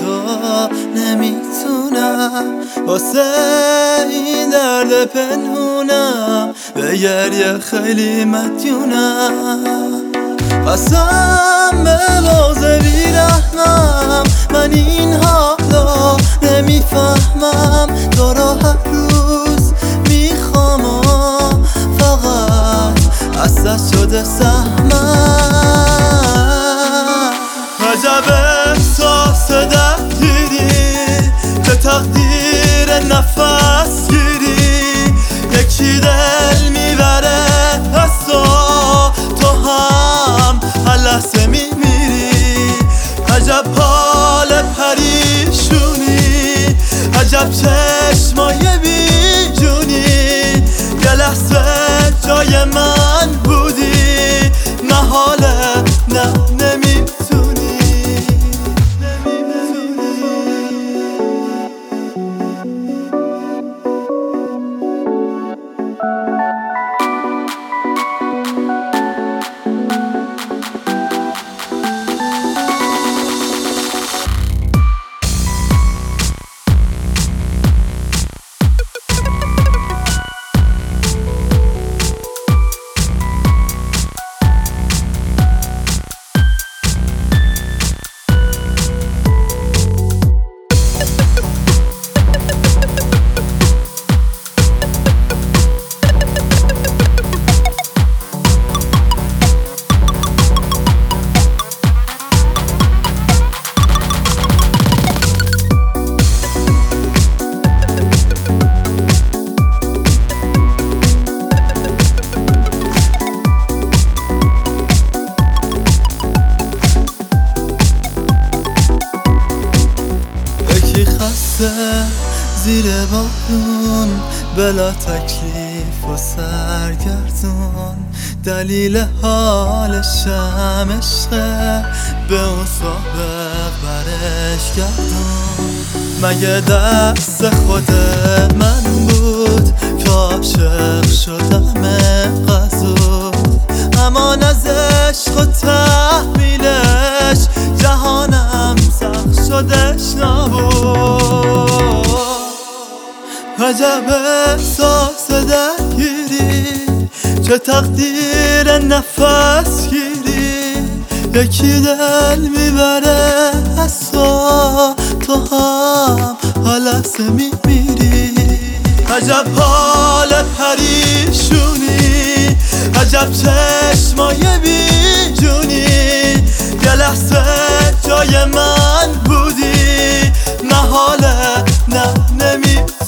تو نمیتونم واسه این درد پنهونم به گریه خیلی مدیونم قسم به باز بیرحمم من این حالا نمیفهمم تو را هر روز میخوام فقط از دست شده سهمم عجب احساس درگیری که تقدیر نفس گیری یکی دل میبره از تو هم هر لحظه میمیری عجب حال پریشونی عجب چشمای بیجونی یه لحظه جای من بودی محاله نه نمیتونی زیر بارون بلا تکلیف و سرگردون دلیل حالشم عشقه به اون سابق برش گردون مگه دست خود من بود که عاشق شدم غزود امان از عشق و تحمیلش جهانم سخت شدش نبود عجب احساس درگیری چه تقدیر نفس گیری یکی دل میبره از تو هم هر لحظه میمیری عجب حال پریشونی عجب چشمای بیجونی یه لحظه جای من بودی محاله نه نمیتونی